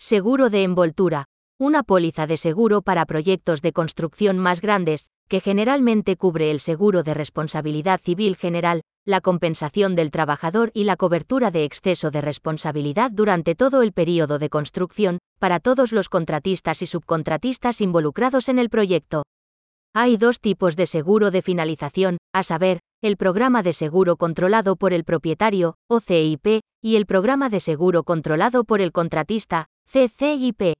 Seguro de envoltura. Una póliza de seguro para proyectos de construcción más grandes, que generalmente cubre el seguro de responsabilidad civil general, la compensación del trabajador y la cobertura de exceso de responsabilidad durante todo el período de construcción, para todos los contratistas y subcontratistas involucrados en el proyecto. Hay dos tipos de seguro de finalización, a saber, el programa de seguro controlado por el propietario, o CIP, y el programa de seguro controlado por el contratista, CCIP.